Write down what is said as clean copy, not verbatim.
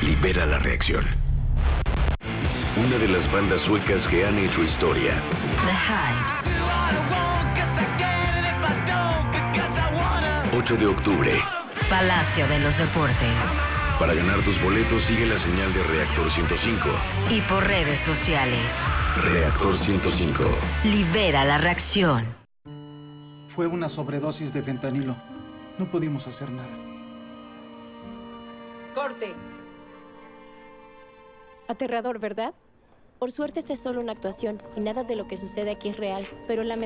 Libera la reacción. Una de las bandas suecas que han hecho historia. The Hives. 8 de octubre. Palacio de los Deportes. Para ganar tus boletos sigue la señal de Reactor 105. Y por redes sociales. Reactor 105. Libera la reacción. Fue una sobredosis de fentanilo. No pudimos hacer nada. ¡Corte! Aterrador, ¿verdad? Por suerte esta es solo una actuación y nada de lo que sucede aquí es real, pero